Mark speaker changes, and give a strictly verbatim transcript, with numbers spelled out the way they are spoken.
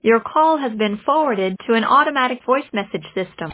Speaker 1: Your call has been forwarded to an automatic voice message system.